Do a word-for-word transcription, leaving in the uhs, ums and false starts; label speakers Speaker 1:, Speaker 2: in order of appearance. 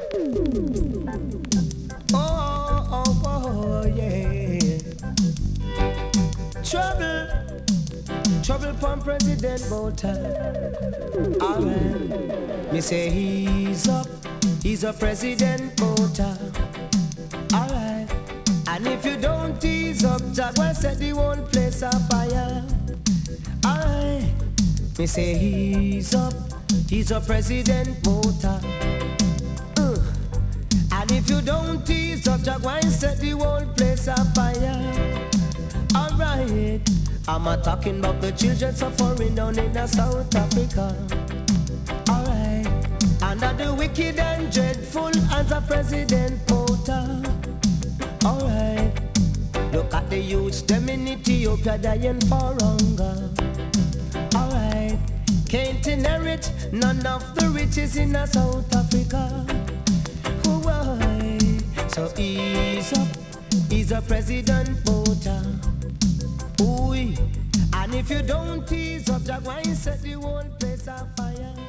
Speaker 1: Oh, oh, oh, yeah. Trouble, trouble from President Bota. Alright, me say he's up, he's a President Bota. Alright, and if you don't ease up, Jack will set the whole place afire. Alright, me say he's up, he's a President Bota. Uh, and if you don't ease up, Jack will set the whole place afire. Alright, I'm a talking about the children suffering down in the South Africa. Alright, under the wicked and dreadful hands of President Bota. Alright, look at the youths, them in Ethiopia dying for hunger. Alright, can't inherit none of the riches in the South Africa. Why? So ease up, ease up President Bota. Ooh, and if you don't ease up, Jack wine set the whole place on fire.